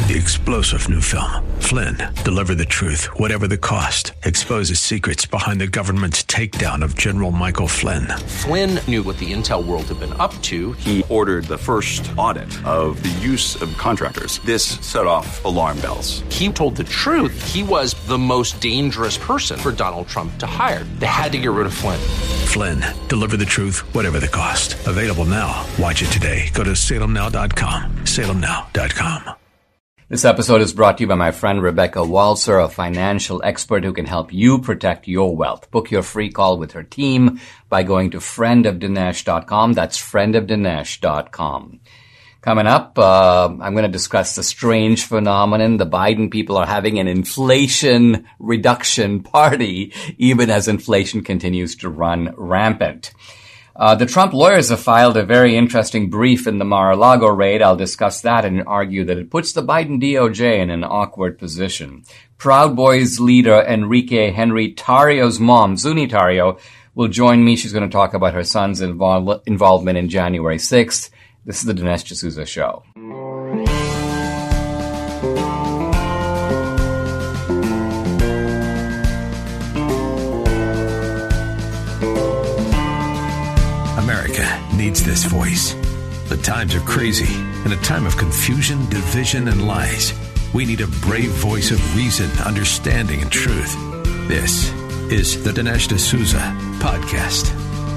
the explosive new film, Flynn, Deliver the Truth, Whatever the Cost, exposes secrets behind the government's takedown of General Michael Flynn. Flynn knew what the intel world had been up to. He ordered the first audit of the use of contractors. This set off alarm bells. He told the truth. He was the most dangerous person for Donald Trump to hire. They had to get rid of Flynn. Flynn, Deliver the Truth, Whatever the Cost. Available now. Watch it today. Go to salemnow.com. salemnow.com. This episode is brought to you by my friend Rebecca Walser, a financial expert who can help you protect your wealth. Book your free call with her team by going to friendofdinesh.com. That's friendofdinesh.com. Coming up, I'm going to discuss the strange phenomenon. The Biden people are having an inflation reduction party, even as inflation continues to run rampant. The Trump lawyers have filed a very interesting brief in the Mar-a-Lago raid. I'll discuss that and argue that it puts the Biden DOJ in an awkward position. Proud Boys leader Enrique Henry Tarrio's mom, Zuni Tarrio, will join me. She's going to talk about her son's involvement in January 6th. This is the Dinesh D'Souza Show. America needs this voice. The times are crazy. In a time of confusion, division, and lies, we need a brave voice of reason, understanding, and truth. This is the Dinesh D'Souza Podcast.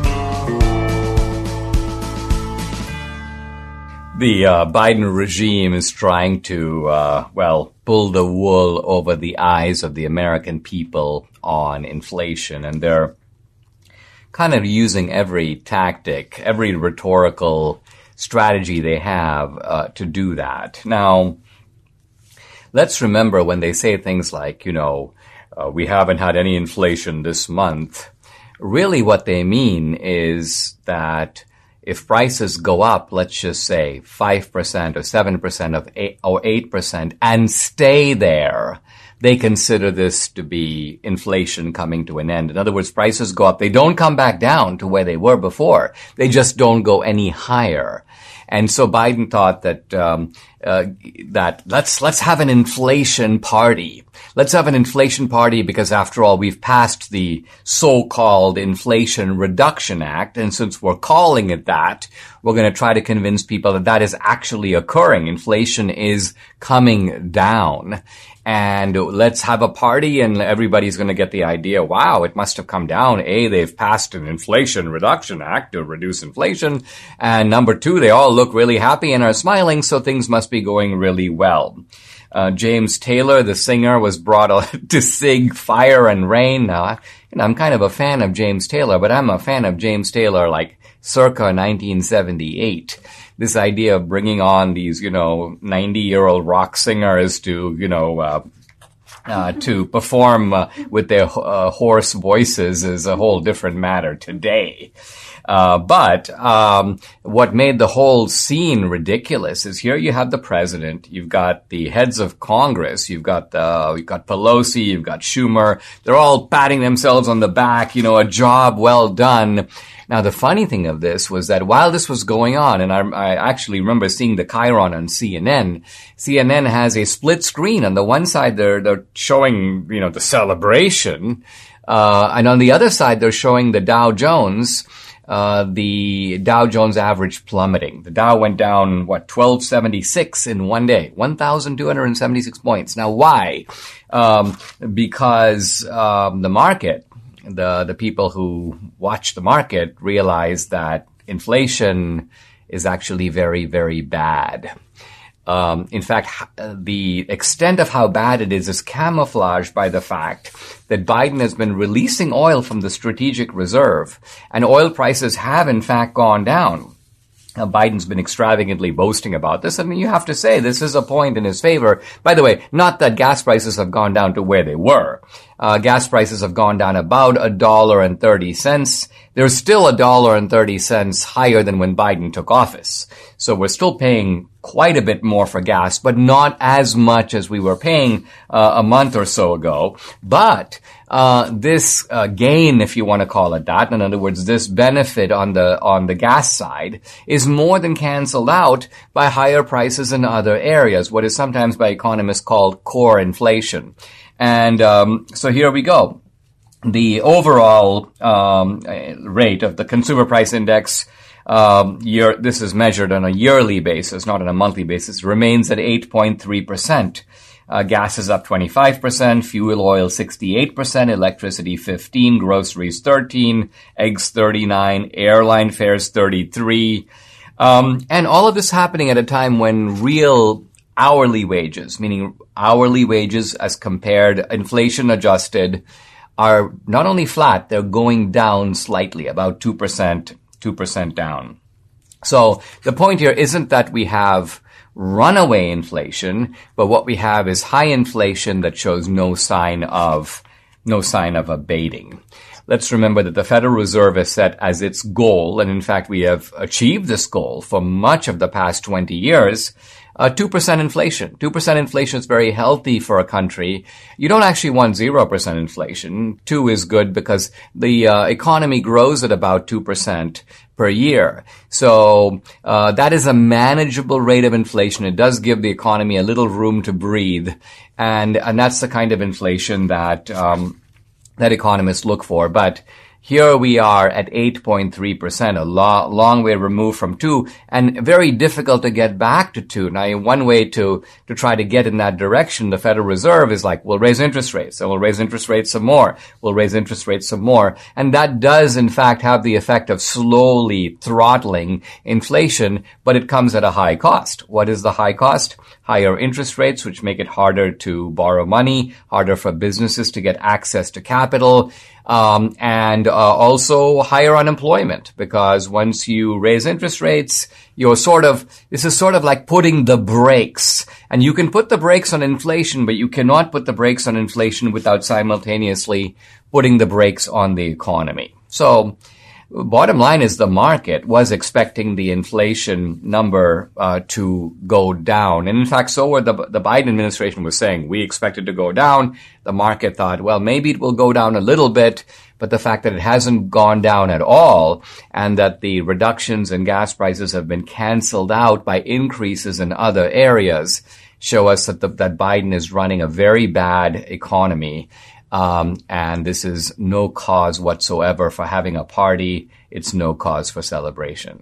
The Biden regime is trying to, pull the wool over the eyes of the American people on inflation, and they're kind of using every tactic, every rhetorical strategy they have to do that. Now, let's remember when they say things like, we haven't had any inflation this month, really what they mean is that if prices go up, let's just say 5% or 7% or 8% and stay there, they consider this to be inflation coming to an end. In other words, prices go up. They don't come back down to where they were before. They just don't go any higher. And so Biden thought that let's have an inflation party. Let's have an inflation party because after all, we've passed the so-called Inflation Reduction Act. And since we're calling it that, we're going to try to convince people that that is actually occurring. Inflation is coming down. And let's have a party and everybody's going to get the idea, wow, it must have come down. A, they've passed an Inflation Reduction Act to reduce inflation. And number two, they all look really happy and are smiling, so things must be going really well. James Taylor, the singer, was brought to sing Fire and Rain. Now, I'm kind of a fan of James Taylor, but I'm a fan of James Taylor like circa 1978. This idea of bringing on these, 90-year-old rock singers to, to perform with their hoarse voices is a whole different matter today. But what made the whole scene ridiculous is here you have the president, you've got the heads of Congress, you've got Pelosi, you've got Schumer. They're all patting themselves on the back, a job well done. Now, the funny thing of this was that while this was going on, and I actually remember seeing the Chiron on CNN, CNN has a split screen. On the one side, they're showing, the celebration. And on the other side, they're showing the Dow Jones average plummeting. The Dow went down, 1276 in one day, 1,276 points. Now, why? Because the market, the people who watch the market realize that inflation is actually very, very bad. In fact, the extent of how bad it is camouflaged by the fact that Biden has been releasing oil from the strategic reserve, and oil prices have in fact gone down. Now, Biden's been extravagantly boasting about this. I mean, you have to say this is a point in his favor. By the way, not that gas prices have gone down to where they were. gas prices have gone down about $1.30. They're still $1.30 higher than when Biden took office. So we're still paying quite a bit more for gas, but not as much as we were paying a month or so ago. But this gain, if you want to call it that, in other words, this benefit on the gas side, is more than canceled out by higher prices in other areas, what is sometimes by economists called core inflation. And so here we go. The overall rate of the consumer price index, this is measured on a yearly basis, not on a monthly basis, remains at 8.3%. Gas is up 25%, fuel oil 68%, electricity 15%, groceries 13%, eggs 39%, airline fares 33%. And all of this happening at a time when real hourly wages, meaning hourly wages as compared, inflation adjusted, are not only flat, they're going down slightly, about 2% down. So the point here isn't that we have runaway inflation, but what we have is high inflation that shows no sign of abating. Let's remember that the Federal Reserve has set as its goal, and in fact we have achieved this goal for much of the past 20 years, 2% inflation. 2% inflation is very healthy for a country. You don't actually want 0% inflation. 2 is good because the economy grows at about 2% per year. So that is a manageable rate of inflation. It does give the economy a little room to breathe, and that's the kind of inflation that that economists look for. But here we are at 8.3%, a long way removed from 2, and very difficult to get back to 2. Now, one way to try to get in that direction, the Federal Reserve is like, we'll raise interest rates, and we'll raise interest rates some more. We'll raise interest rates some more. And that does, in fact, have the effect of slowly throttling inflation, but it comes at a high cost. What is the high cost? Higher interest rates, which make it harder to borrow money, harder for businesses to get access to capital, and also higher unemployment, because once you raise interest rates, this is sort of like putting the brakes. And you can put the brakes on inflation, but you cannot put the brakes on inflation without simultaneously putting the brakes on the economy. So, bottom line is the market was expecting the inflation number to go down. And in fact, so were the Biden administration was saying, we expect it to go down. The market thought, well, maybe it will go down a little bit. But the fact that it hasn't gone down at all, and that the reductions in gas prices have been canceled out by increases in other areas, show us that Biden is running a very bad economy. And this is no cause whatsoever for having a party. It's no cause for celebration.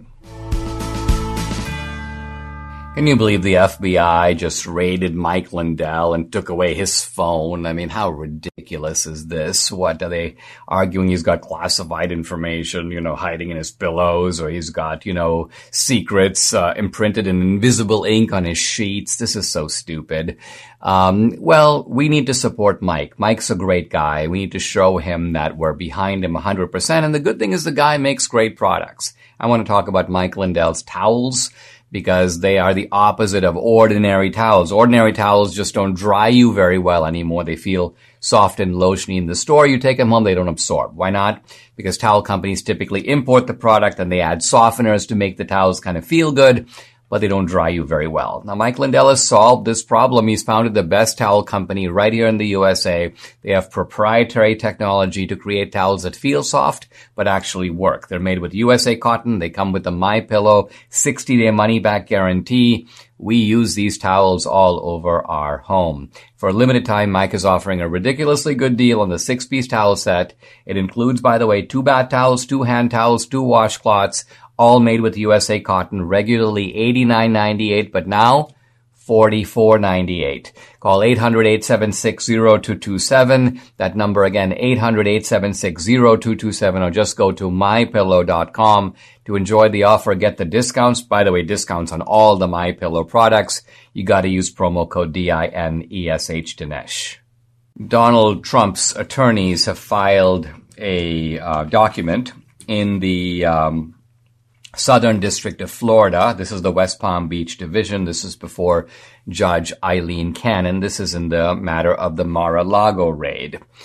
Can you believe the FBI just raided Mike Lindell and took away his phone? I mean, how ridiculous is this? What are they arguing? He's got classified information, hiding in his pillows, or he's got, secrets imprinted in invisible ink on his sheets. This is so stupid. Well, we need to support Mike. Mike's a great guy. We need to show him that we're behind him 100%. And the good thing is the guy makes great products. I want to talk about Mike Lindell's towels, because they are the opposite of ordinary towels. Ordinary towels just don't dry you very well anymore. They feel soft and lotiony in the store. You take them home, they don't absorb. Why not? Because towel companies typically import the product and they add softeners to make the towels kind of feel good, but they don't dry you very well. Now, Mike Lindell has solved this problem. He's founded the best towel company right here in the USA. They have proprietary technology to create towels that feel soft, but actually work. They're made with USA cotton. They come with the MyPillow 60-day money-back guarantee. We use these towels all over our home. For a limited time, Mike is offering a ridiculously good deal on the 6-piece towel set. It includes, by the way, 2 bath towels, 2 hand towels, 2 washcloths, all made with USA cotton, regularly $89.98, but now $44.98. Call 800-876-0227. That number again, 800-876-0227, or just go to mypillow.com to enjoy the offer. Get the discounts. By the way, discounts on all the MyPillow products. You got to use promo code DINESH Dinesh. Donald Trump's attorneys have filed a document in the Southern District of Florida. This is the West Palm Beach Division. This is before Judge Eileen Cannon. This is in the matter of the Mar-a-Lago raid.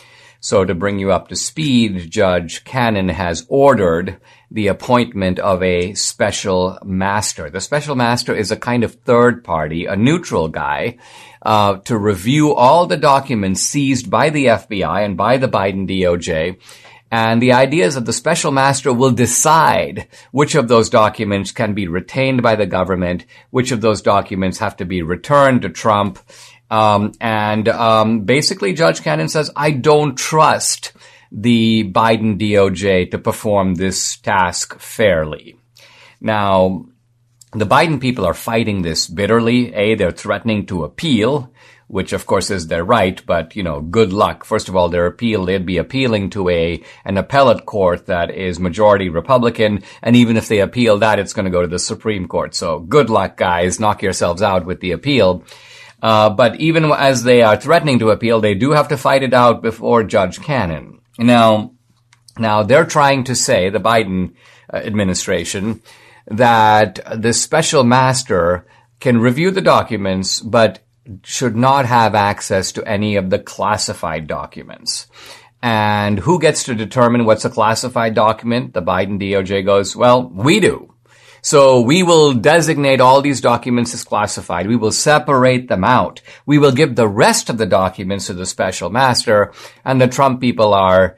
So to bring you up to speed, Judge Cannon has ordered the appointment of a special master. The special master is a kind of third party, a neutral guy, to review all the documents seized by the FBI and by the Biden DOJ. And the idea is that the special master will decide which of those documents can be retained by the government, which of those documents have to be returned to Trump. Basically, Judge Cannon says, I don't trust the Biden DOJ to perform this task fairly. Now, the Biden people are fighting this bitterly. They're threatening to appeal, which of course is their right, but, good luck. First of all, they'd be appealing to an appellate court that is majority Republican, and even if they appeal that, it's going to go to the Supreme Court. So good luck, guys. Knock yourselves out with the appeal. But even as they are threatening to appeal, they do have to fight it out before Judge Cannon. Now they're trying to say, the Biden administration, that the special master can review the documents, but should not have access to any of the classified documents. And who gets to determine what's a classified document? The Biden DOJ goes, well, we do. So we will designate all these documents as classified. We will separate them out. We will give the rest of the documents to the special master. And the Trump people are,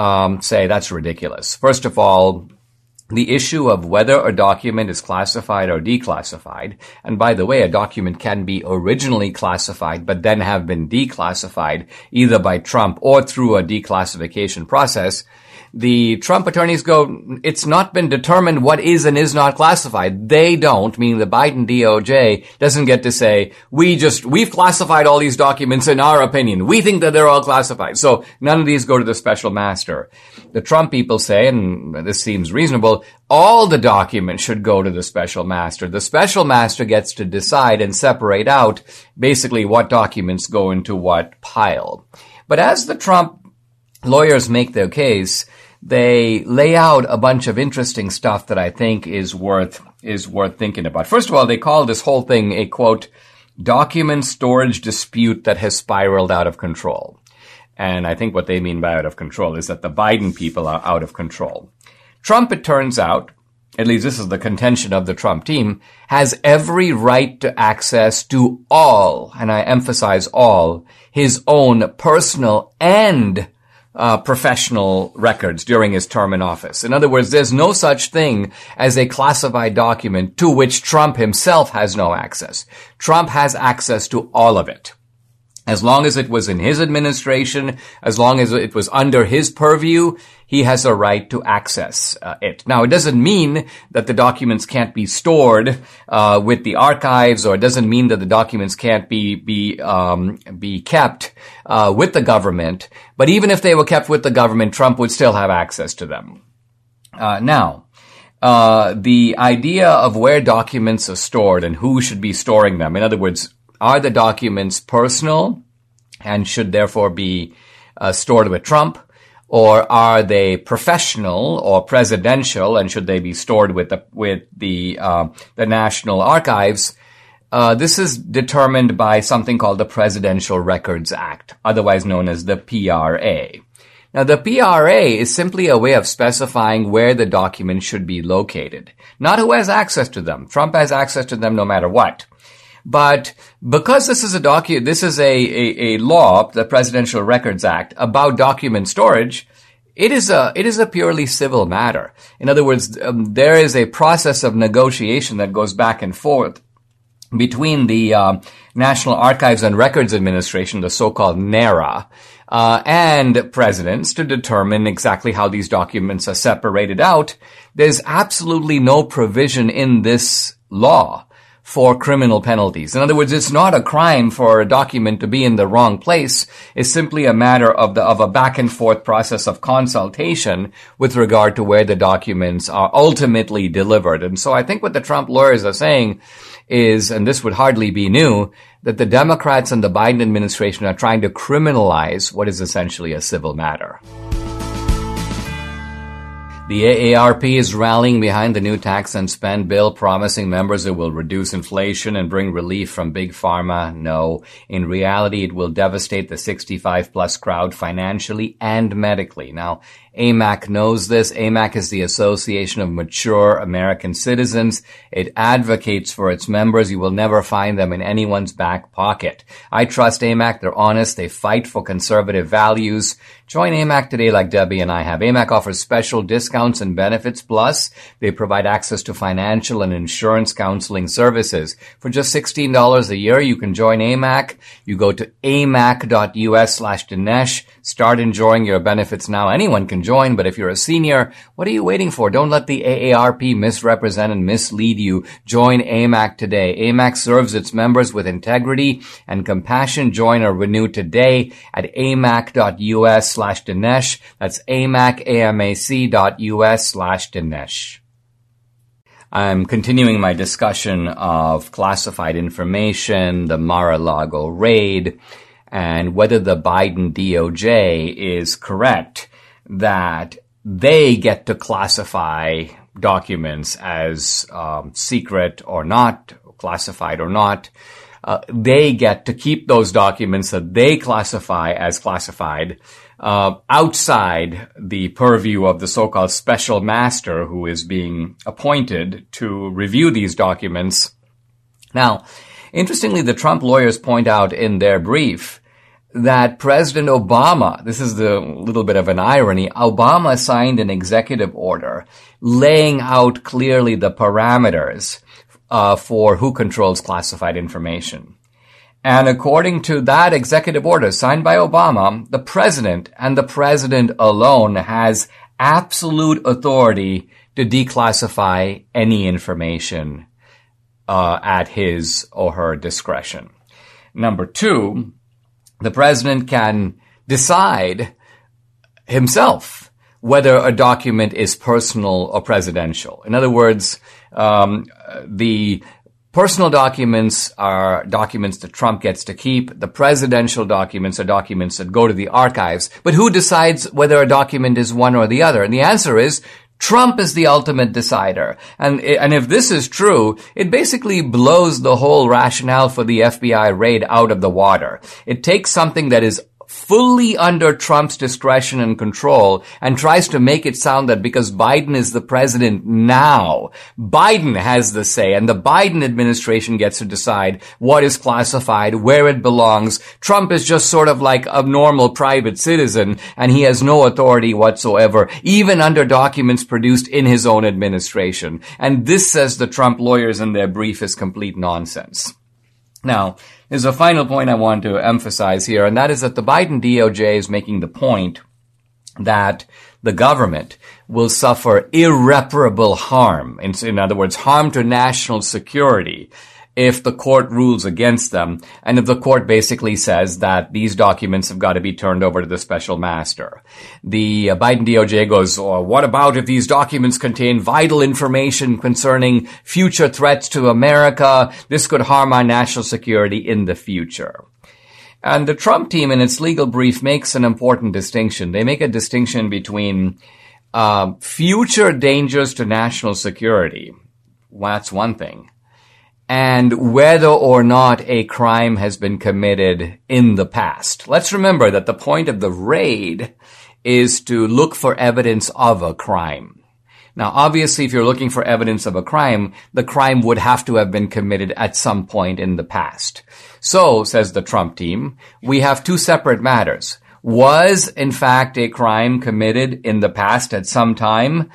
say that's ridiculous. First of all, the issue of whether a document is classified or declassified, and by the way, a document can be originally classified but then have been declassified either by Trump or through a declassification process. The Trump attorneys go, it's not been determined what is and is not classified. They don't, meaning the Biden DOJ doesn't get to say, we've classified all these documents in our opinion. We think that they're all classified. So none of these go to the special master. The Trump people say, and this seems reasonable, all the documents should go to the special master. The special master gets to decide and separate out basically what documents go into what pile. But as the Trump lawyers make their case, they lay out a bunch of interesting stuff that I think is worth thinking about. First of all, they call this whole thing a, quote, document storage dispute that has spiraled out of control. And I think what they mean by out of control is that the Biden people are out of control. Trump, it turns out, at least this is the contention of the Trump team, has every right to access to all, and I emphasize all, his own personal and professional records during his term in office. In other words, there's no such thing as a classified document to which Trump himself has no access. Trump has access to all of it. As long as it was in his administration, as long as it was under his purview, he has a right to access it. Now, it doesn't mean that the documents can't be stored with the archives, or it doesn't mean that the documents can't be kept with the government. But even if they were kept with the government, Trump would still have access to them. The idea of where documents are stored and who should be storing them, in other words, are the documents personal and should therefore be stored with Trump, or are they professional or presidential and should they be stored with the National Archives? This is determined by something called the Presidential Records Act, otherwise known as the PRA. Now, the PRA is simply a way of specifying where the documents should be located, not who has access to them. Trump has access to them no matter what. But because this is a law, the Presidential Records Act, about document storage, it is a purely civil matter. In other words, there is a process of negotiation that goes back and forth between the National Archives and Records Administration, the so-called NARA, and presidents to determine exactly how these documents are separated out. There's absolutely no provision in this law for criminal penalties. In other words, it's not a crime for a document to be in the wrong place. It's simply a matter of a back and forth process of consultation with regard to where the documents are ultimately delivered. And so I think what the Trump lawyers are saying is, and this would hardly be new, that the Democrats and the Biden administration are trying to criminalize what is essentially a civil matter. The AARP is rallying behind the new tax and spend bill, promising members it will reduce inflation and bring relief from big pharma. No. In reality, it will devastate the 65-plus crowd financially and medically. Now, AMAC knows this. AMAC is the Association of Mature American Citizens. It advocates for its members. You will never find them in anyone's back pocket. I trust AMAC. They're honest. They fight for conservative values. Join AMAC today like Debbie and I have. AMAC offers special discounts and benefits. Plus, they provide access to financial and insurance counseling services. For just $16 a year, you can join AMAC. You go to amac.us/Dinesh. Start enjoying your benefits now. Anyone can join, but if you're a senior, what are you waiting for? Don't let the AARP misrepresent and mislead you. Join AMAC today. AMAC serves its members with integrity and compassion. Join or renew today at amac.us/Dinesh. That's amac.us/Dinesh. I'm continuing my discussion of classified information, the Mar-a-Lago raid, and whether the Biden DOJ is correct that they get to classify documents as secret or not, classified or not. They get to keep those documents that they classify as classified outside the purview of the so-called special master who is being appointed to review these documents. Now, interestingly, the Trump lawyers point out in their brief that President Obama, this is the little bit of an irony, Obama signed an executive order laying out clearly the parameters for who controls classified information. And according to that executive order signed by Obama, the president and the president alone has absolute authority to declassify any information at his or her discretion. Number two, the president can decide himself whether a document is personal or presidential. In other words, the personal documents are documents that Trump gets to keep. The presidential documents are documents that go to the archives. But who decides whether a document is one or the other? And the answer is Trump is the ultimate decider. And if this is true, it basically blows the whole rationale for the FBI raid out of the water. It takes something that is fully under Trump's discretion and control and tries to make it sound that because Biden is the president now, Biden has the say and the Biden administration gets to decide what is classified, where it belongs. Trump is just sort of like a normal private citizen and he has no authority whatsoever, even under documents produced in his own administration. And this, says the Trump lawyers in their brief, is complete nonsense. Now, there's a final point I want to emphasize here, and that is that the Biden DOJ is making the point that the government will suffer irreparable harm, in other words, harm to national security, if the court rules against them, and if the court basically says that these documents have got to be turned over to the special master. The Biden DOJ goes, oh, what about if these documents contain vital information concerning future threats to America? This could harm our national security in the future. And the Trump team in its legal brief makes an important distinction. They make a distinction between future dangers to national security. Well, that's one thing. And whether or not a crime has been committed in the past. Let's remember that the point of the raid is to look for evidence of a crime. Now, obviously, if you're looking for evidence of a crime, the crime would have to have been committed at some point in the past. So, says the Trump team, we have two separate matters. Was, in fact, a crime committed in the past at some time,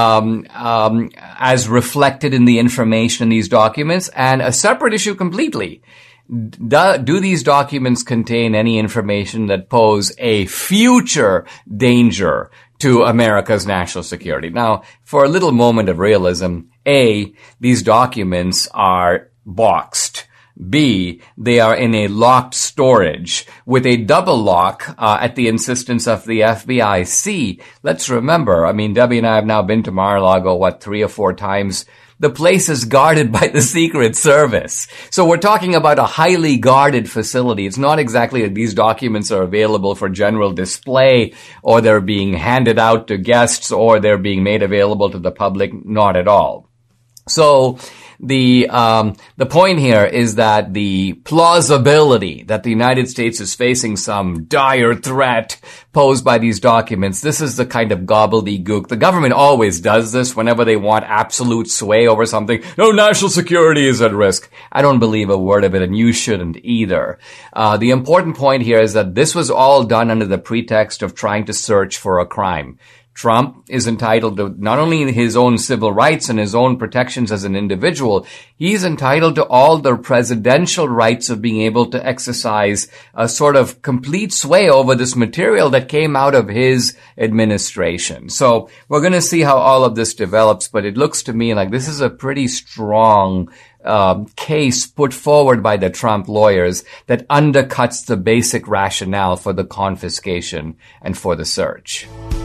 as reflected in the information in these documents? And a separate issue completely. Do these documents contain any information that pose a future danger to America's national security? Now, for a little moment of realism, A, these documents are boxed. B, they are in a locked storage with a double lock at the insistence of the FBI. C, let's remember, I mean, Debbie and I have now been to Mar-a-Lago, 3 or 4 times. the place is guarded by the Secret Service. So we're talking about a highly guarded facility. It's not exactly that these documents are available for general display, or they're being handed out to guests, or they're being made available to the public. Not at all. So the point here is that the plausibility that the United States is facing some dire threat posed by these documents, this is the kind of gobbledygook. The government always does this whenever they want absolute sway over something. No, national security is at risk. I don't believe a word of it, and you shouldn't either. The important point here is that this was all done under the pretext of trying to search for a crime. Trump is entitled to not only his own civil rights and his own protections as an individual, he's entitled to all the presidential rights of being able to exercise a sort of complete sway over this material that came out of his administration. So we're going to see how all of this develops, but it looks to me like this is a pretty strong case put forward by the Trump lawyers that undercuts the basic rationale for the confiscation and for the search.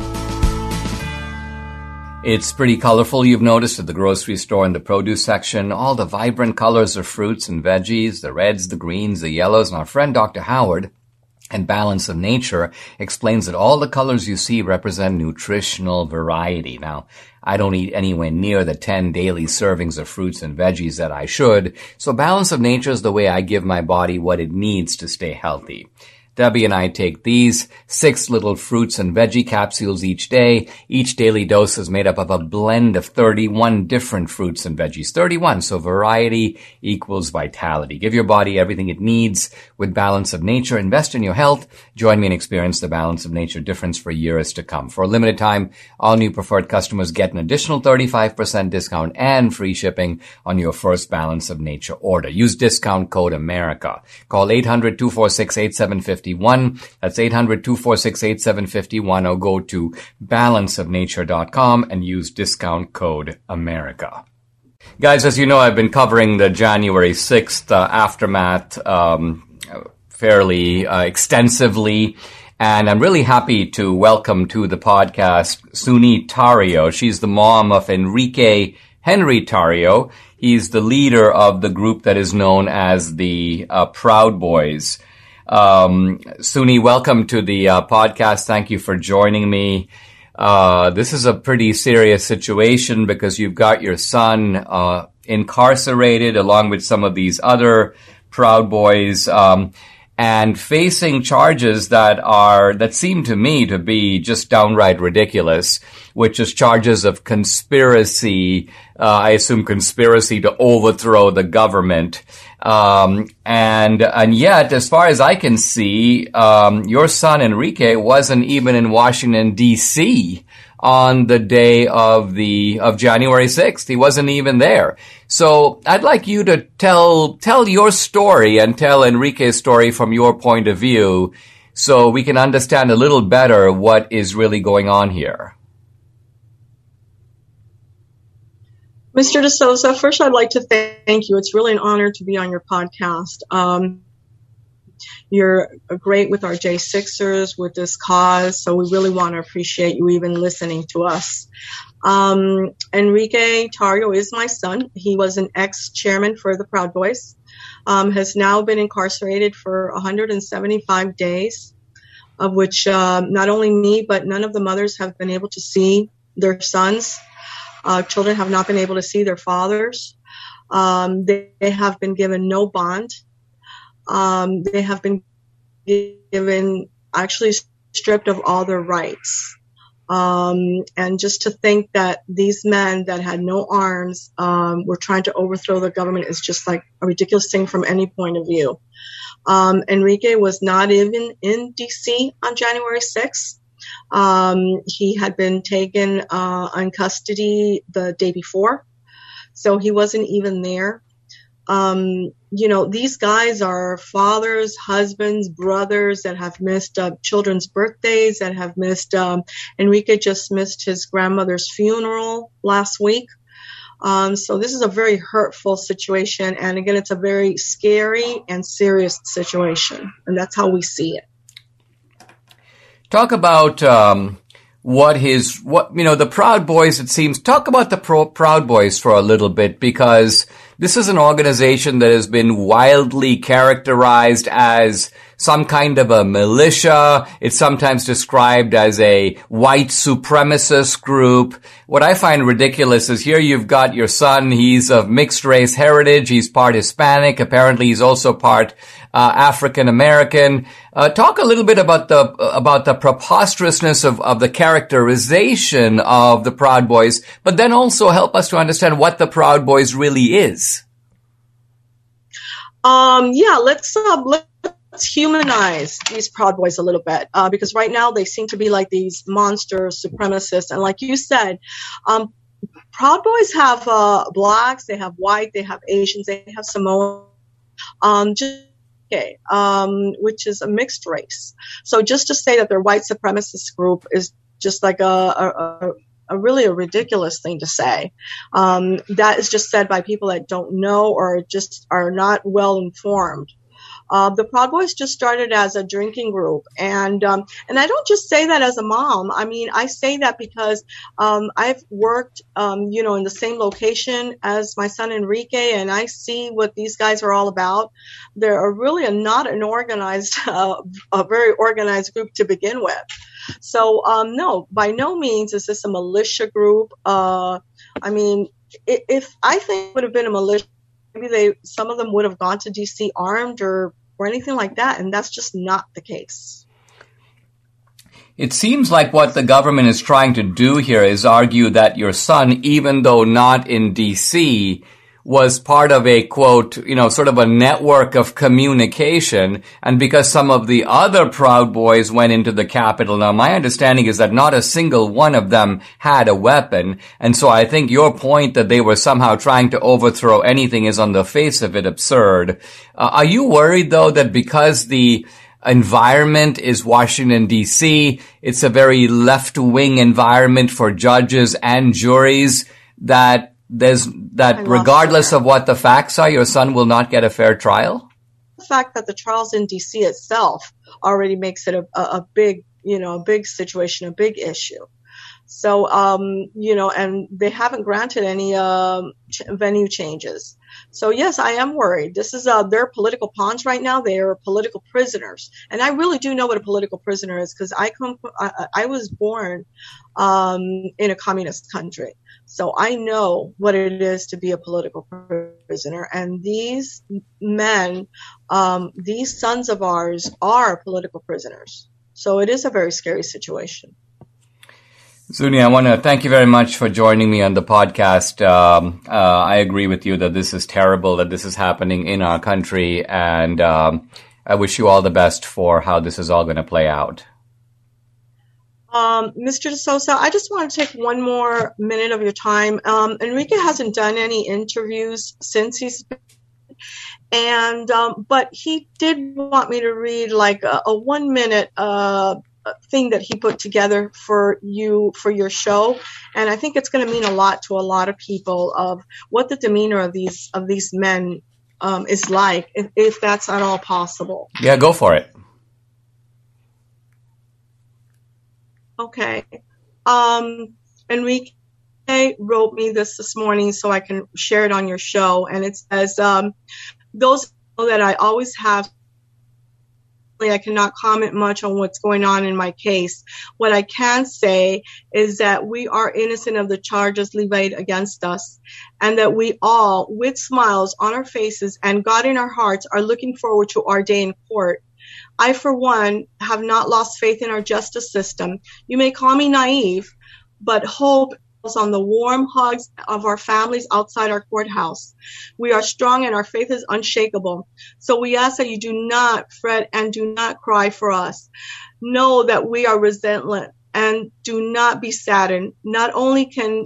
It's pretty colorful, you've noticed, at the grocery store and the produce section. All the vibrant colors of fruits and veggies, the reds, the greens, the yellows. And our friend Dr. Howard and Balance of Nature explains that all the colors you see represent nutritional variety. Now, I don't eat anywhere near the 10 daily servings of fruits and veggies that I should. So Balance of Nature is the way I give my body what it needs to stay healthy. Debbie and I take these 6 little fruits and veggie capsules each day. Each daily dose is made up of a blend of 31 different fruits and veggies. 31, so variety equals vitality. Give your body everything it needs with Balance of Nature. Invest in your health. Join me and experience the Balance of Nature difference for years to come. For a limited time, all new preferred customers get an additional 35% discount and free shipping on your first Balance of Nature order. Use discount code AMERICA. Call 800-246-8750. That's 800-246-8751, or go to balanceofnature.com and use discount code AMERICA. Guys, as you know, I've been covering the January 6th aftermath fairly extensively, and I'm really happy to welcome to the podcast Suni Tarrio. She's the mom of Enrique Henry Tarrio. He's the leader of the group that is known as the Proud Boys. Suni, welcome to the podcast. Thank you for joining me. This is a pretty serious situation because you've got your son incarcerated along with some of these other Proud Boys, and facing charges that seem to me to be just downright ridiculous, which is charges of conspiracy. I assume conspiracy to overthrow the government. And yet, as far as I can see, your son Enrique wasn't even in Washington, D.C. on the day of January 6th. He wasn't even there. So I'd like you to tell your story and tell Enrique's story from your point of view so we can understand a little better what is really going on here. Mr. De Souza, first I'd like to thank you. It's really an honor to be on your podcast. You're great with our J6ers, with this cause, so we really want to appreciate you even listening to us. Enrique Tarrio is my son. He was an ex-chairman for the Proud Boys, has now been incarcerated for 175 days, of which not only me, but none of the mothers have been able to see their sons. Children have not been able to see their fathers. They have been given no bond. They have been given, actually stripped of all their rights. And just to think that these men that had no arms were trying to overthrow the government is just like a ridiculous thing from any point of view. Enrique was not even in D.C. on January 6th. He had been taken in custody the day before, so he wasn't even there. These guys are fathers, husbands, brothers that have missed children's birthdays, that have missed, Enrique just missed his grandmother's funeral last week. So this is a very hurtful situation. And again, it's a very scary and serious situation. And that's how we see it. Talk about the Proud Boys, it seems. Talk about the Proud Boys for a little bit, because this is an organization that has been wildly characterized as some kind of a militia. It's sometimes described as a white supremacist group. What I find ridiculous is here you've got your son. He's of mixed race heritage. He's part Hispanic. Apparently he's also part African American. Talk a little bit about the preposterousness of the characterization of the Proud Boys, but then also help us to understand what the Proud Boys really is. Let's humanize these Proud Boys a little bit, because right now they seem to be like these monster supremacists. And like you said, Proud Boys have blacks, they have white, they have Asians, they have Samoan, which is a mixed race. So just to say that they're white supremacist group is just like a really ridiculous thing to say. That is just said by people that don't know or just are not well informed. The Proud Boys just started as a drinking group, and I don't just say that as a mom. I mean, I say that because I've worked, in the same location as my son Enrique, and I see what these guys are all about. They're really not an organized, a very organized group to begin with. So, no, by no means is this a militia group. If I think it would have been a militia, maybe some of them would have gone to DC armed or anything like that, and that's just not the case. It seems like what the government is trying to do here is argue that your son, even though not in DC, was part of a, quote, sort of a network of communication, and because some of the other Proud Boys went into the Capitol. Now, my understanding is that not a single one of them had a weapon, and so I think your point that they were somehow trying to overthrow anything is on the face of it absurd. Are you worried, though, that because the environment is Washington, D.C., it's a very left-wing environment for judges and juries, that regardless of what the facts are, your son will not get a fair trial? The fact that the trials in D.C. itself already makes it a big, a big situation, a big issue. So, and they haven't granted any venue changes. So, yes, I am worried. This is they're political pawns right now. They are political prisoners. And I really do know what a political prisoner is, because I was born in a communist country. So I know what it is to be a political prisoner. And these men, these sons of ours, are political prisoners. So it is a very scary situation. Zuni, I want to thank you very much for joining me on the podcast. I agree with you that this is terrible, that this is happening in our country, and I wish you all the best for how this is all going to play out. Mr. De Sousa, I just want to take one more minute of your time. Enrique hasn't done any interviews since he's been, and but he did want me to read like a 1 minute thing that he put together for you for your show, and I think it's going to mean a lot to a lot of people of what the demeanor of these men is like, if that's at all possible. Yeah, go for it. Okay. Enrique wrote me this morning so I can share it on your show. And it says, those that I always have, I cannot comment much on what's going on in my case. What I can say is that we are innocent of the charges levied against us, and that we all, with smiles on our faces and God in our hearts, are looking forward to our day in court. I, for one, have not lost faith in our justice system. You may call me naive, but hope is on the warm hugs of our families outside our courthouse. We are strong and our faith is unshakable. So we ask that you do not fret and do not cry for us. Know that we are relentless and do not be saddened. Not only can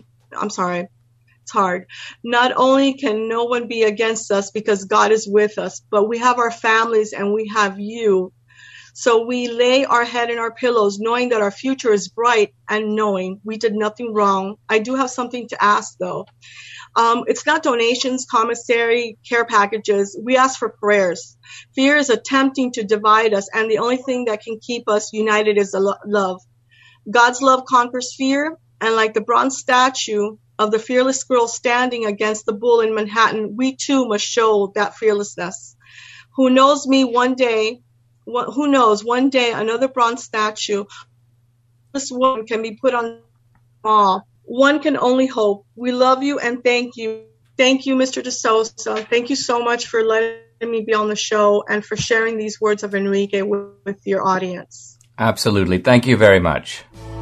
no one be against us because God is with us, but we have our families and we have you. So we lay our head in our pillows, knowing that our future is bright and knowing we did nothing wrong. I do have something to ask, though. It's not donations, commissary, care packages. We ask for prayers. Fear is attempting to divide us, and the only thing that can keep us united is love. God's love conquers fear, and like the bronze statue of the fearless girl standing against the bull in Manhattan, we too must show that fearlessness. Who knows, one day another bronze statue of this woman can be put on the wall. One can only hope. We love you and thank you. Thank you, Mr. DeSouza. Thank you so much for letting me be on the show and for sharing these words of Enrique with your audience. Absolutely. Thank you very much.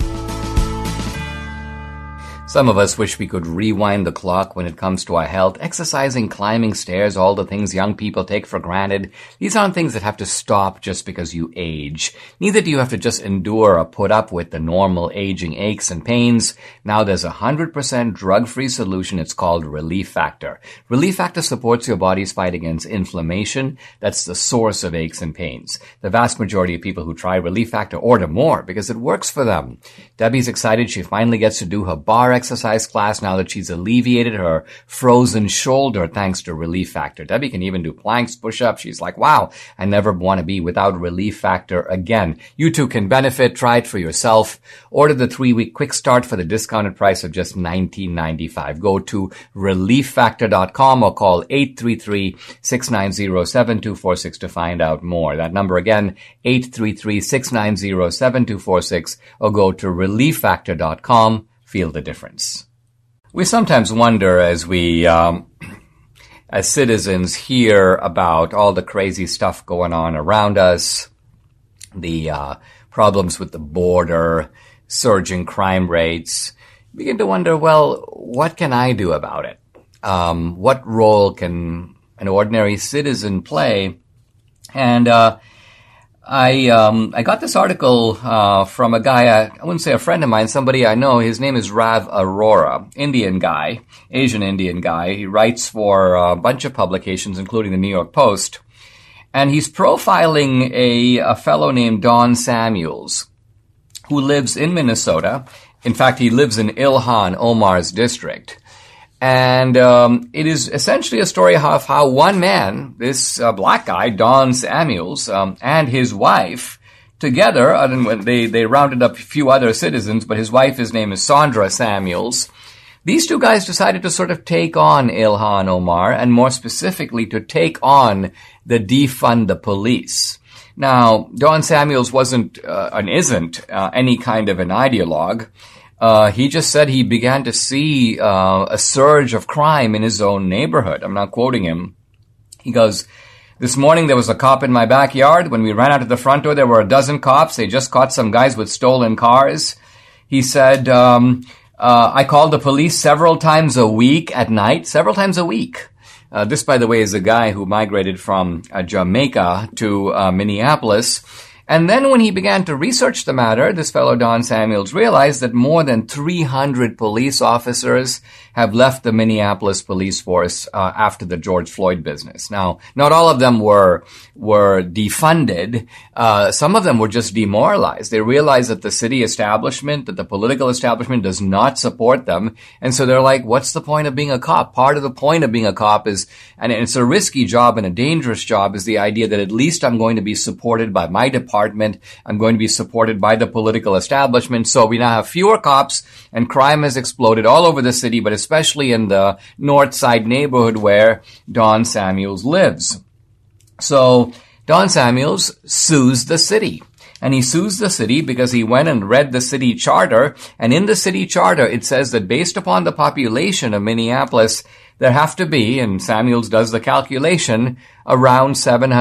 Some of us wish we could rewind the clock when it comes to our health. Exercising, climbing stairs, all the things young people take for granted. These aren't things that have to stop just because you age. Neither do you have to just endure or put up with the normal aging aches and pains. Now there's a 100% drug-free solution. It's called Relief Factor. Relief Factor supports your body's fight against inflammation. That's the source of aches and pains. The vast majority of people who try Relief Factor order more because it works for them. Debbie's excited she finally gets to do her bar exercise class now that she's alleviated her frozen shoulder thanks to Relief Factor. Debbie can even do planks, push-ups. She's like, wow, I never want to be without Relief Factor again. You too can benefit. Try it for yourself. Order the 3-week quick start for the discounted price of just $19.95. Go to relieffactor.com or call 833-690-7246 to find out more. That number again, 833-690-7246, or go to relieffactor.com. Feel the difference. We sometimes wonder as we, as citizens, hear about all the crazy stuff going on around us, the problems with the border, surging crime rates, begin to wonder, well, what can I do about it? What role can an ordinary citizen play? And I got this article from a guy, I wouldn't say a friend of mine, somebody I know. His name is Rav Arora, Indian guy, Asian Indian guy. He writes for a bunch of publications, including the New York Post. And he's profiling a fellow named Don Samuels, who lives in Minnesota. In fact, he lives in Ilhan Omar's district. And it is essentially a story of how one man, this black guy, Don Samuels, and his wife, together, they rounded up a few other citizens, but his wife's name is Sandra Samuels. These two guys decided to sort of take on Ilhan Omar, and more specifically to take on the defund the police. Now, Don Samuels wasn't and isn't any kind of an ideologue. He just said he began to see a surge of crime in his own neighborhood. I'm not quoting him. He goes, "This morning there was a cop in my backyard. When we ran out of the front door, there were a dozen cops. They just caught some guys with stolen cars." He said, I called the police several times a week at night, several times a week. This, by the way, is a guy who migrated from Jamaica to Minneapolis. And then when he began to research the matter, this fellow Don Samuels realized that more than 300 police officers have left the Minneapolis police force after the George Floyd business. Now, not all of them were defunded. Some of them were just demoralized. They realized that the city establishment, that the political establishment does not support them. And so they're like, what's the point of being a cop? Part of the point of being a cop is, and it's a risky job and a dangerous job, is the idea that at least I'm going to be supported by my department. I'm going to be supported by the political establishment. So we now have fewer cops, and crime has exploded all over the city, but especially in the North Side neighborhood where Don Samuels lives. So Don Samuels sues the city. And he sues the city because he went and read the city charter. And in the city charter, it says that based upon the population of Minneapolis, there have to be, and Samuels does the calculation, around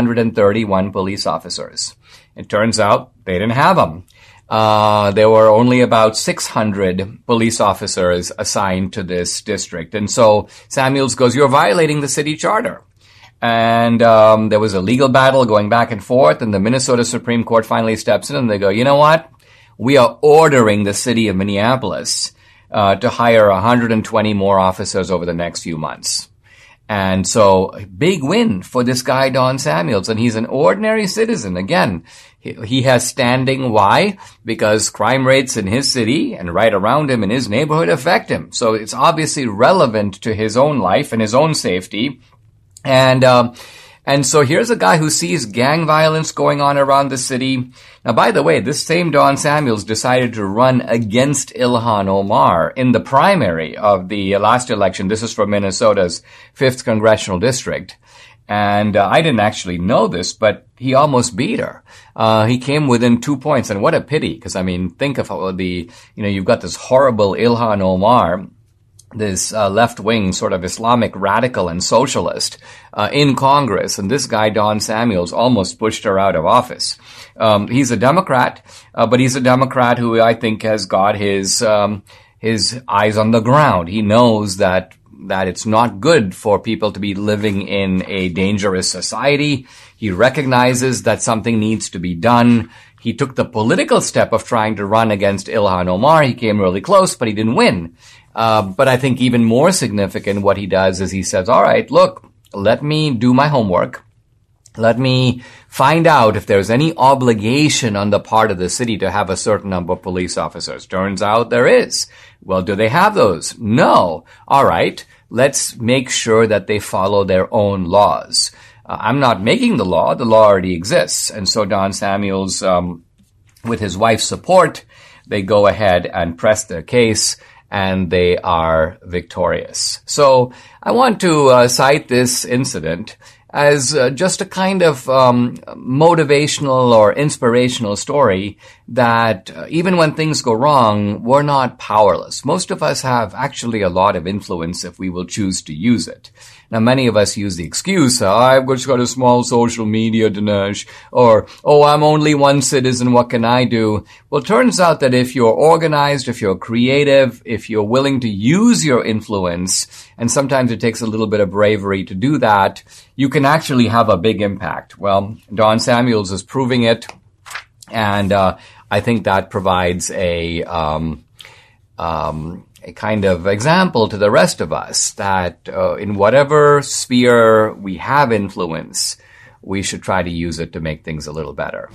731 police officers. It turns out they didn't have them. There were only about 600 police officers assigned to this district. And so Samuels goes, "You're violating the city charter." And there was a legal battle going back and forth, and the Minnesota Supreme Court finally steps in and they go, "You know what? We are ordering the city of Minneapolis to hire 120 more officers over the next few months." And so, big win for this guy, Don Samuels. And he's an ordinary citizen. Again, he has standing. Why? Because crime rates in his city and right around him in his neighborhood affect him. So it's obviously relevant to his own life and his own safety. And And so here's a guy who sees gang violence going on around the city. Now, by the way, this same Don Samuels decided to run against Ilhan Omar in the primary of the last election. This is for Minnesota's 5th congressional district. And I didn't actually know this, but he almost beat her. He came within 2 points. And what a pity, because, I mean, think of you've got this horrible Ilhan Omar, this left-wing sort of Islamic radical and socialist in Congress, and this guy, Don Samuels, almost pushed her out of office. He's a Democrat, but he's a Democrat who I think has got his eyes on the ground. He knows that it's not good for people to be living in a dangerous society. He recognizes that something needs to be done. He took the political step of trying to run against Ilhan Omar. He came really close, but he didn't win. But I think even more significant what he does is he says, all right, look, let me do my homework. Let me find out if there's any obligation on the part of the city to have a certain number of police officers. Turns out there is. Well, do they have those? No. All right. Let's make sure that they follow their own laws. I'm not making the law. The law already exists. And so Don Samuels, with his wife's support, they go ahead and press their case, and they are victorious. So I want to cite this incident as just a kind of motivational or inspirational story that even when things go wrong, we're not powerless. Most of us have actually a lot of influence if we will choose to use it. Now, many of us use the excuse, I've just got a small social media, Dinesh, or, I'm only one citizen, what can I do? Well, it turns out that if you're organized, if you're creative, if you're willing to use your influence, and sometimes it takes a little bit of bravery to do that, you can actually have a big impact. Well, Don Samuels is proving it, and I think that provides a kind of example to the rest of us that in whatever sphere we have influence, we should try to use it to make things a little better.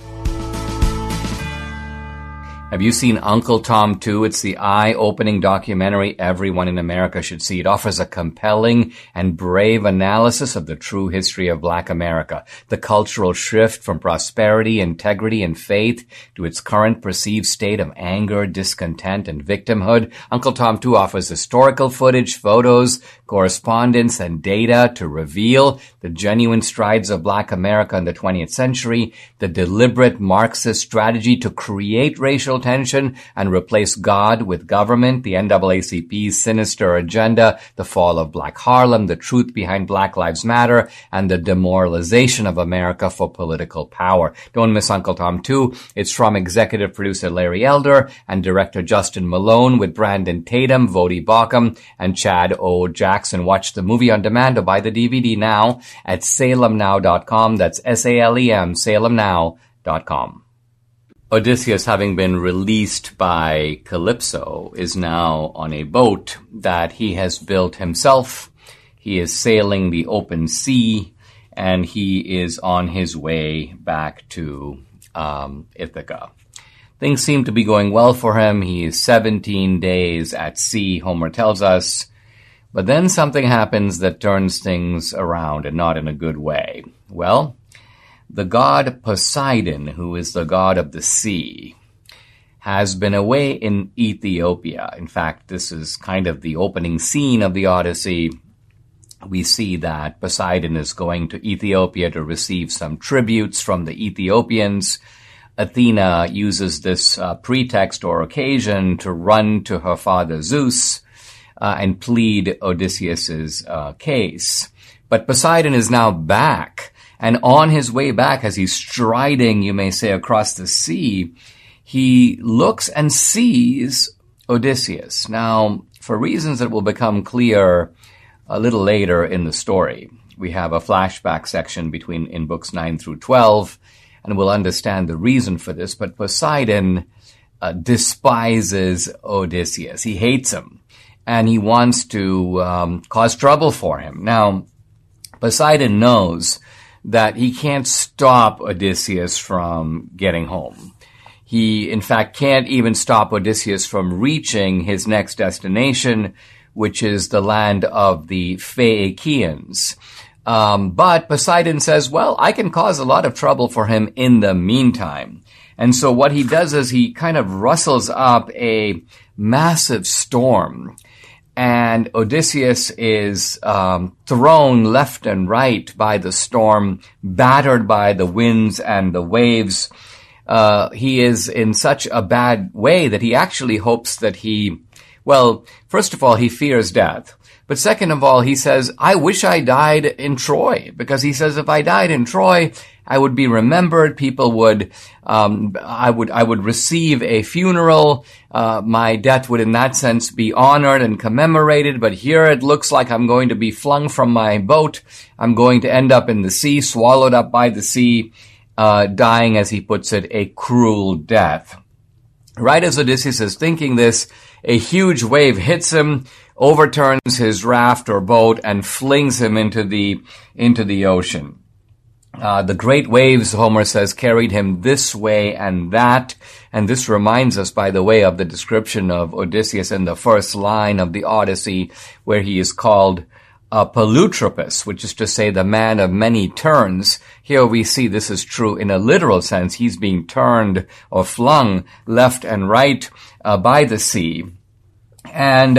Have you seen Uncle Tom 2? It's the eye-opening documentary everyone in America should see. It offers a compelling and brave analysis of the true history of Black America, the cultural shift from prosperity, integrity, and faith to its current perceived state of anger, discontent, and victimhood. Uncle Tom 2 offers historical footage, photos, correspondence, and data to reveal the genuine strides of Black America in the 20th century, the deliberate Marxist strategy to create racial tension and replace God with government, the NAACP's sinister agenda, the fall of Black Harlem, the truth behind Black Lives Matter, and the demoralization of America for political power. Don't miss Uncle Tom 2. It's from executive producer Larry Elder and director Justin Malone with Brandon Tatum, Vodi Bakum, and Chad O. Jackson. Watch the movie on demand or buy the DVD now at salemnow.com. That's SALEM, salemnow.com. Odysseus, having been released by Calypso, is now on a boat that he has built himself. He is sailing the open sea, and he is on his way back to Ithaca. Things seem to be going well for him. He is 17 days at sea, Homer tells us. But then something happens that turns things around, and not in a good way. Well, the god Poseidon, who is the god of the sea, has been away in Ethiopia. In fact, this is kind of the opening scene of the Odyssey. We see that Poseidon is going to Ethiopia to receive some tributes from the Ethiopians. Athena uses this pretext or occasion to run to her father Zeus and plead Odysseus's case. But Poseidon is now back. And on his way back, as he's striding, you may say, across the sea, he looks and sees Odysseus. Now, for reasons that will become clear a little later in the story, we have a flashback section in books 9 through 12, and we'll understand the reason for this. But Poseidon despises Odysseus. He hates him, and he wants to cause trouble for him. Now, Poseidon knows that he can't stop Odysseus from getting home. He, in fact, can't even stop Odysseus from reaching his next destination, which is the land of the Phaeacians. But Poseidon says, well, I can cause a lot of trouble for him in the meantime. And so what he does is he kind of rustles up a massive storm. And Odysseus is thrown left and right by the storm, battered by the winds and the waves. He is in such a bad way that he actually hopes that first of all, he fears death. But second of all, he says, I wish I died in Troy, because he says if I died in Troy, I would be remembered. People would, I would receive a funeral. My death would in that sense be honored and commemorated. But here it looks like I'm going to be flung from my boat. I'm going to end up in the sea, swallowed up by the sea, dying, as he puts it, a cruel death. Right as Odysseus is thinking this, a huge wave hits him, overturns his raft or boat, and flings him into the ocean. The great waves, Homer says, carried him this way and that. And this reminds us, by the way, of the description of Odysseus in the first line of the Odyssey, where he is called Polytropus, which is to say the man of many turns. Here we see this is true in a literal sense. He's being turned or flung left and right by the sea. And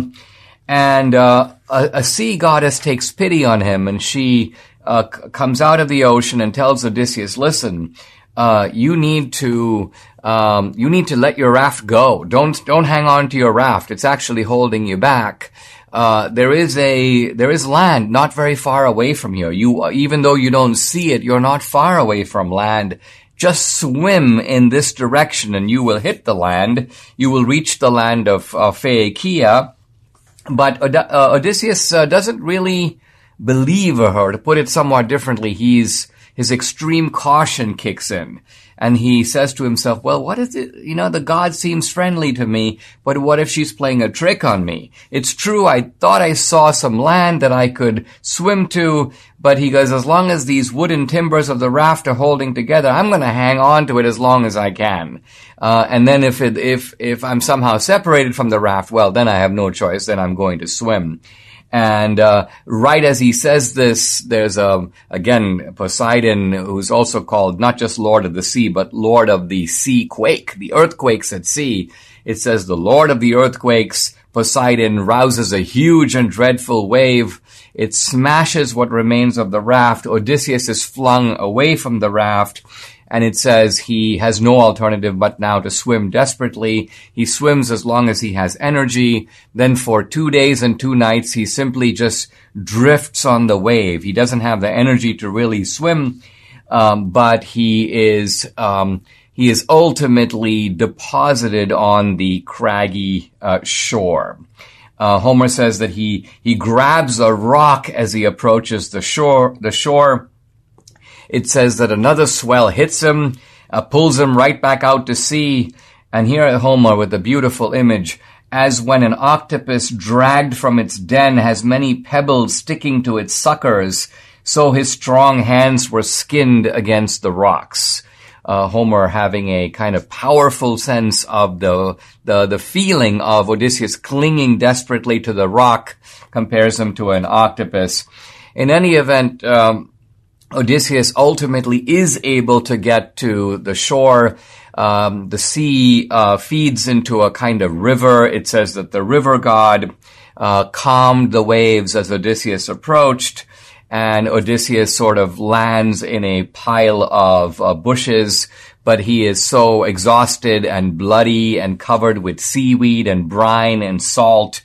a sea goddess takes pity on him, and she comes out of the ocean and tells Odysseus, listen, you need to let your raft go. Don't hang on to your raft. It's actually holding you back. There is land not very far away from here. Even though you don't see it, you're not far away from land. Just swim in this direction and you will hit the land. You will reach the land of Phaeacia. But Odysseus doesn't really believe her. To put it somewhat differently, his extreme caution kicks in. And he says to himself, well, what is it? The god seems friendly to me, but what if she's playing a trick on me? It's true, I thought I saw some land that I could swim to, but he goes, as long as these wooden timbers of the raft are holding together, I'm going to hang on to it as long as I can. And then if I'm somehow separated from the raft, well, then I have no choice, then I'm going to swim. And right as he says this, there's again Poseidon, who's also called not just Lord of the Sea, but Lord of the Sea Quake, the earthquakes at sea. It says the Lord of the earthquakes, Poseidon, rouses a huge and dreadful wave. It smashes what remains of the raft. Odysseus is flung away from the raft. And it says he has no alternative but now to swim desperately. He swims as long as he has energy. Then for 2 days and 2 nights, he simply just drifts on the wave. He doesn't have the energy to really swim, but he is ultimately deposited on the craggy shore. Homer says that he grabs a rock as he approaches the shore. It says that another swell hits him, pulls him right back out to sea. And here at Homer with a beautiful image, as when an octopus dragged from its den has many pebbles sticking to its suckers, so his strong hands were skinned against the rocks. Homer having a kind of powerful sense of the feeling of Odysseus clinging desperately to the rock, compares him to an octopus. In any event, Odysseus ultimately is able to get to the shore. The sea feeds into a kind of river. It says that the river god calmed the waves as Odysseus approached, and Odysseus sort of lands in a pile of bushes, but he is so exhausted and bloody and covered with seaweed and brine and salt.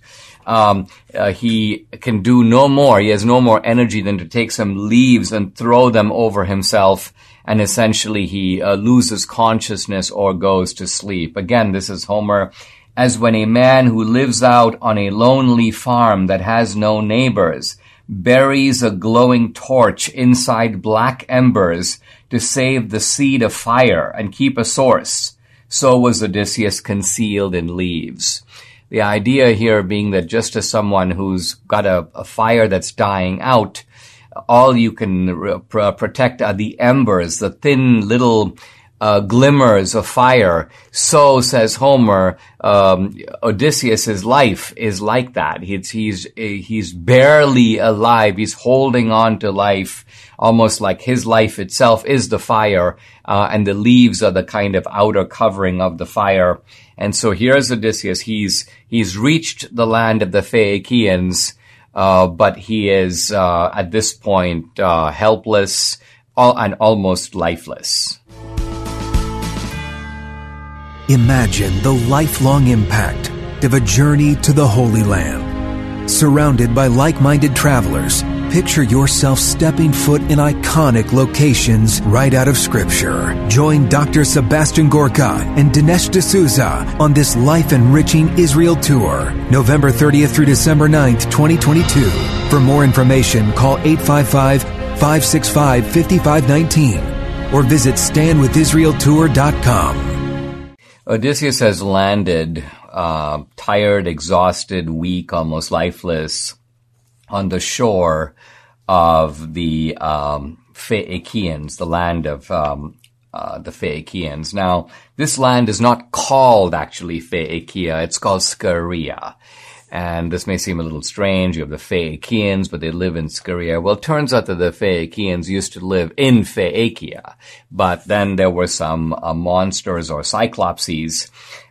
He can do no more. He has no more energy than to take some leaves and throw them over himself, and essentially he loses consciousness or goes to sleep. Again, this is Homer. As when a man who lives out on a lonely farm that has no neighbors buries a glowing torch inside black embers to save the seed of fire and keep a source, so was Odysseus concealed in leaves. The idea here being that just as someone who's got a fire that's dying out, all you can protect are the embers, the thin little glimmers of fire, so, says Homer, Odysseus's life is like that. He's barely alive. He's holding on to life, almost like his life itself is the fire, and the leaves are the kind of outer covering of the fire. And so here's Odysseus. He's reached the land of the Phaeacians, but he is, at this point, helpless and almost lifeless. Imagine the lifelong impact of a journey to the Holy Land. Surrounded by like-minded travelers, picture yourself stepping foot in iconic locations right out of Scripture. Join Dr. Sebastian Gorka and Dinesh D'Souza on this life-enriching Israel tour, November 30th through December 9th, 2022. For more information, call 855-565-5519 or visit StandWithIsraelTour.com. Odysseus has landed, tired, exhausted, weak, almost lifeless, on the shore of the Phaeacians, the land of the Phaeacians. Now, this land is not called actually Phaeacia; it's called Scheria. And this may seem a little strange. You have the Phaeacians, but they live in Scheria. Well, it turns out that the Phaeacians used to live in Phaeacia, but then there were some monsters or cyclopes,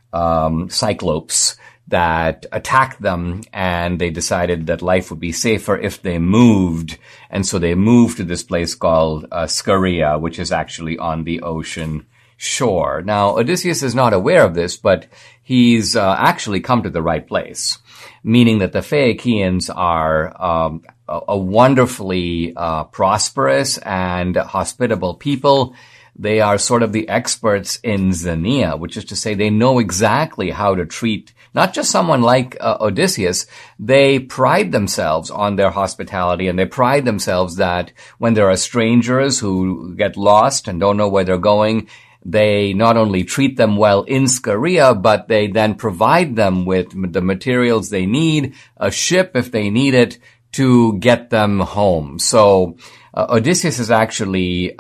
that attacked them, and they decided that life would be safer if they moved. And so they moved to this place called Scheria, which is actually on the ocean shore. Now, Odysseus is not aware of this, but he's actually come to the right place, meaning that the Phaeacians are a wonderfully prosperous and hospitable people. They are sort of the experts in Xenia, which is to say they know exactly how to treat not just someone like Odysseus. They pride themselves on their hospitality, and they pride themselves that when there are strangers who get lost and don't know where they're going, they not only treat them well in Scheria, but they then provide them with the materials they need, a ship if they need it, to get them home. So Odysseus is actually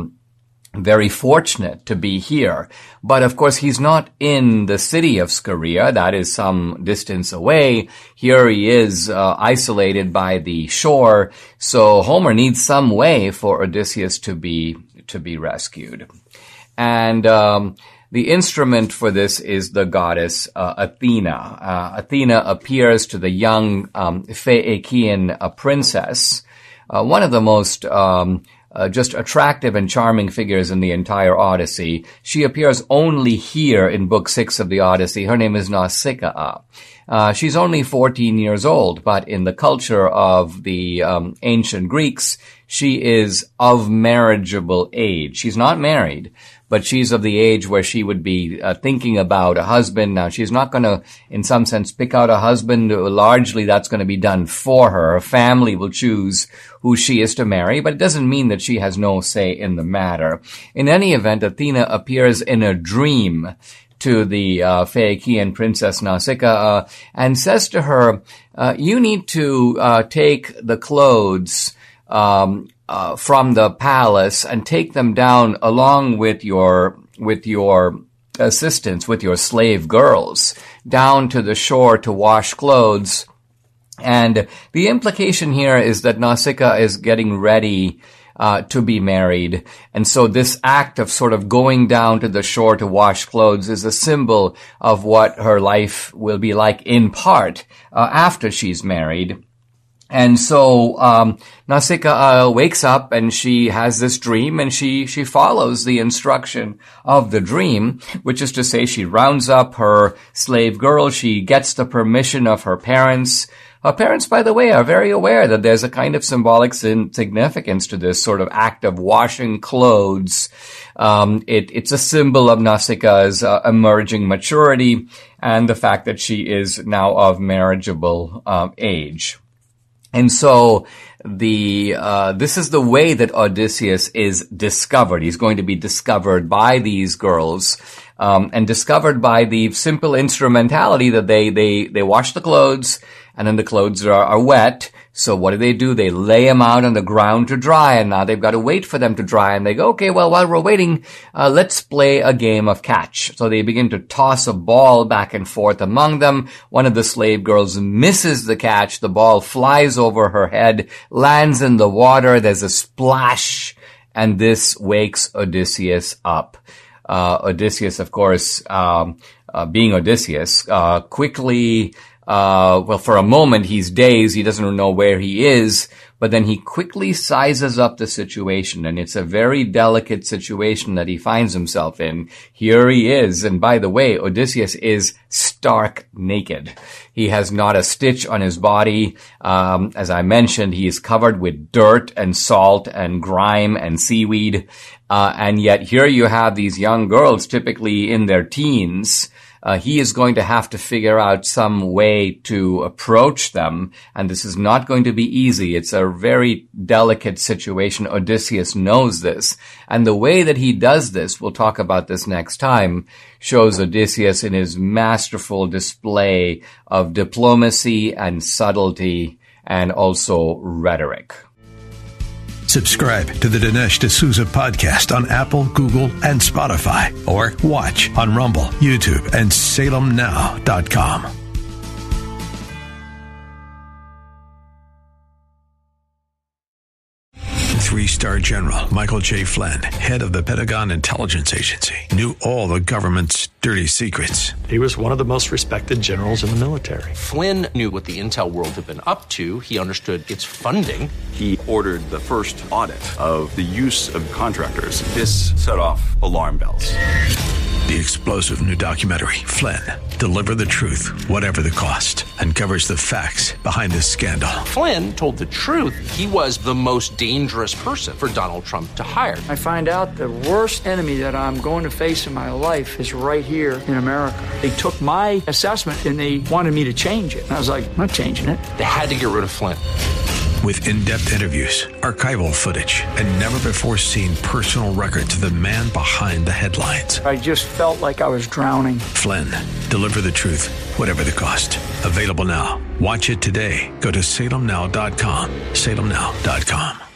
very fortunate to be here. But of course, he's not in the city of Scheria. That is some distance away. Here he is isolated by the shore. So Homer needs some way for Odysseus to be rescued. And the instrument for this is the goddess Athena. Athena appears to the young Phaeacian princess, one of the most just attractive and charming figures in the entire Odyssey. She appears only here in Book 6 of the Odyssey. Her name is Nausicaa. She's only 14 years old, but in the culture of the ancient Greeks, she is of marriageable age. She's not married, but she's of the age where she would be thinking about a husband. Now, she's not going to, in some sense, pick out a husband. Largely, that's going to be done for her. Her family will choose who she is to marry, but it doesn't mean that she has no say in the matter. In any event, Athena appears in a dream to the Phaeacian princess Nausicaa and says to her, you need to take the clothes from the palace and take them down along with your assistants, with your slave girls, down to the shore to wash clothes. And the implication here is that Nausicaa is getting ready to be married. And so this act of sort of going down to the shore to wash clothes is a symbol of what her life will be like in part after she's married. And so Nausicaa wakes up and she has this dream, and she follows the instruction of the dream, which is to say she rounds up her slave girl. She gets the permission of her parents. Her parents, by the way, are very aware that there's a kind of symbolic significance to this sort of act of washing clothes. It's a symbol of Nausicaa's emerging maturity and the fact that she is now of marriageable age. And so this is the way that Odysseus is discovered. He's going to be discovered by these girls, and discovered by the simple instrumentality that they wash the clothes, and then the clothes are wet. So what do? They lay him out on the ground to dry, and now they've got to wait for them to dry. And they go, okay, well, while we're waiting, let's play a game of catch. So they begin to toss a ball back and forth among them. One of the slave girls misses the catch. The ball flies over her head, lands in the water. There's a splash, and this wakes Odysseus up. Odysseus, of course, being Odysseus, quickly, for a moment he's dazed. He doesn't know where he is, but then he quickly sizes up the situation, and it's a very delicate situation that he finds himself in. Here he is, and by the way, Odysseus is stark naked. He has not a stitch on his body. As I mentioned, he is covered with dirt and salt and grime and seaweed. And yet here you have these young girls, typically in their teens. He is going to have to figure out some way to approach them, and this is not going to be easy. It's a very delicate situation. Odysseus knows this, and the way that he does this, we'll talk about this next time, shows Odysseus in his masterful display of diplomacy and subtlety and also rhetoric. Subscribe to the Dinesh D'Souza podcast on Apple, Google, and Spotify, or watch on Rumble, YouTube, and SalemNow.com. Three-star General Michael J. Flynn, head of the Pentagon Intelligence Agency, knew all the government's dirty secrets. He was one of the most respected generals in the military. Flynn knew what the intel world had been up to. He understood its funding. He ordered the first audit of the use of contractors. This set off alarm bells. The explosive new documentary, Flynn, Deliver the Truth, Whatever the Cost, uncovers the facts behind this scandal. Flynn told the truth. He was the most dangerous person for Donald Trump to hire. I find out the worst enemy that I'm going to face in my life is right here in America. They took my assessment and they wanted me to change it. And I was like, I'm not changing it. They had to get rid of Flynn. With in-depth interviews, archival footage, and never-before-seen personal records of the man behind the headlines. I just felt like I was drowning. Flynn, Deliver the Truth, Whatever the Cost. Available now. Watch it today. Go to SalemNow.com. SalemNow.com.